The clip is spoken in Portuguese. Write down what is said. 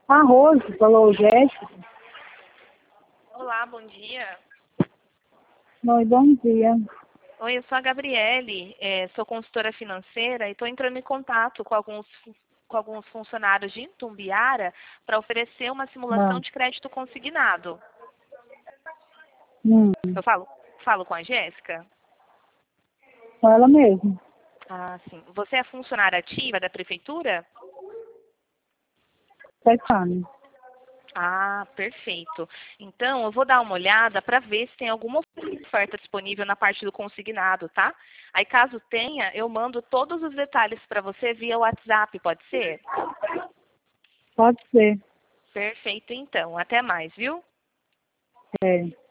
A Rose falou, Jéssica. Olá, bom dia. Oi, bom dia. Oi, eu sou a Gabriele, sou consultora financeira e estou entrando em contato com alguns funcionários de Itumbiara para oferecer uma simulação Ah, de crédito consignado. hum, Eu falo com a Jéssica? com ela mesmo. Ah, sim. Você é funcionária ativa da prefeitura? Stefani. Ah, perfeito. Então, eu vou dar uma olhada para ver se tem alguma oferta disponível na parte do consignado, tá? Aí, caso tenha, eu mando todos os detalhes para você via WhatsApp, pode ser? Pode ser. Perfeito, então. Até mais, viu? É.